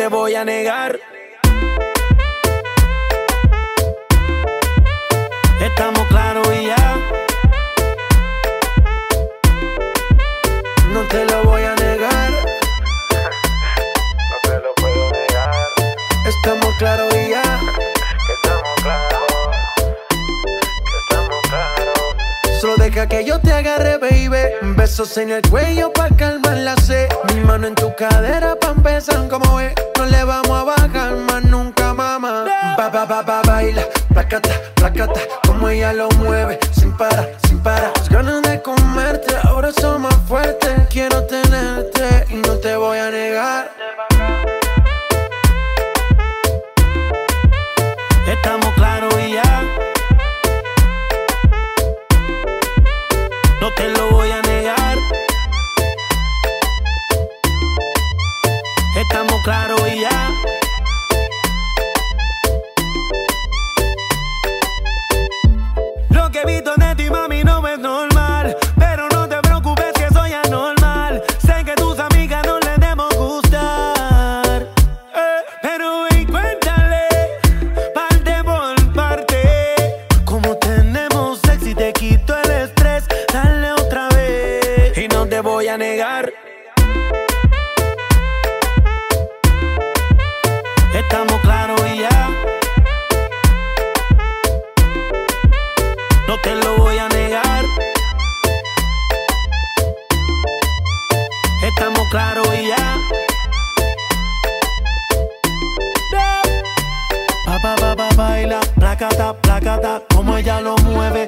te voy a negar. Estamos claros y ya. No te lo voy a negar. No te lo puedo negar. Estamos claros y ya. Que estamos claros. Que estamos claros. Solo deja que yo te agarre, baby. Besos en el cuello pa' calmar la sed. Mi mano en tu cadera pa' empezar como es. No le vamos a bajar más nunca, mamá. Baila, placata, placata. Como ella lo mueve, sin parar, sin parar. Las ganas de comerte, ahora son más fuertes. Quiero tenerte y no te voy a negar. Estamos claros y ya. No te lo voy a negar. Estamos claros y ya. Lo que he visto de ti, mami, no es normal. Pero no te preocupes que soy anormal. Sé que tus amigas no les debemos gustar. Pero ven, cuéntale, parte por parte. Como tenemos sexy, te quito el estrés. Dale otra vez. Y no te voy a negar. Estamos claros y ya. No te lo voy a negar. Estamos claros y ya. Baila, placata, placata. Como ella lo mueve,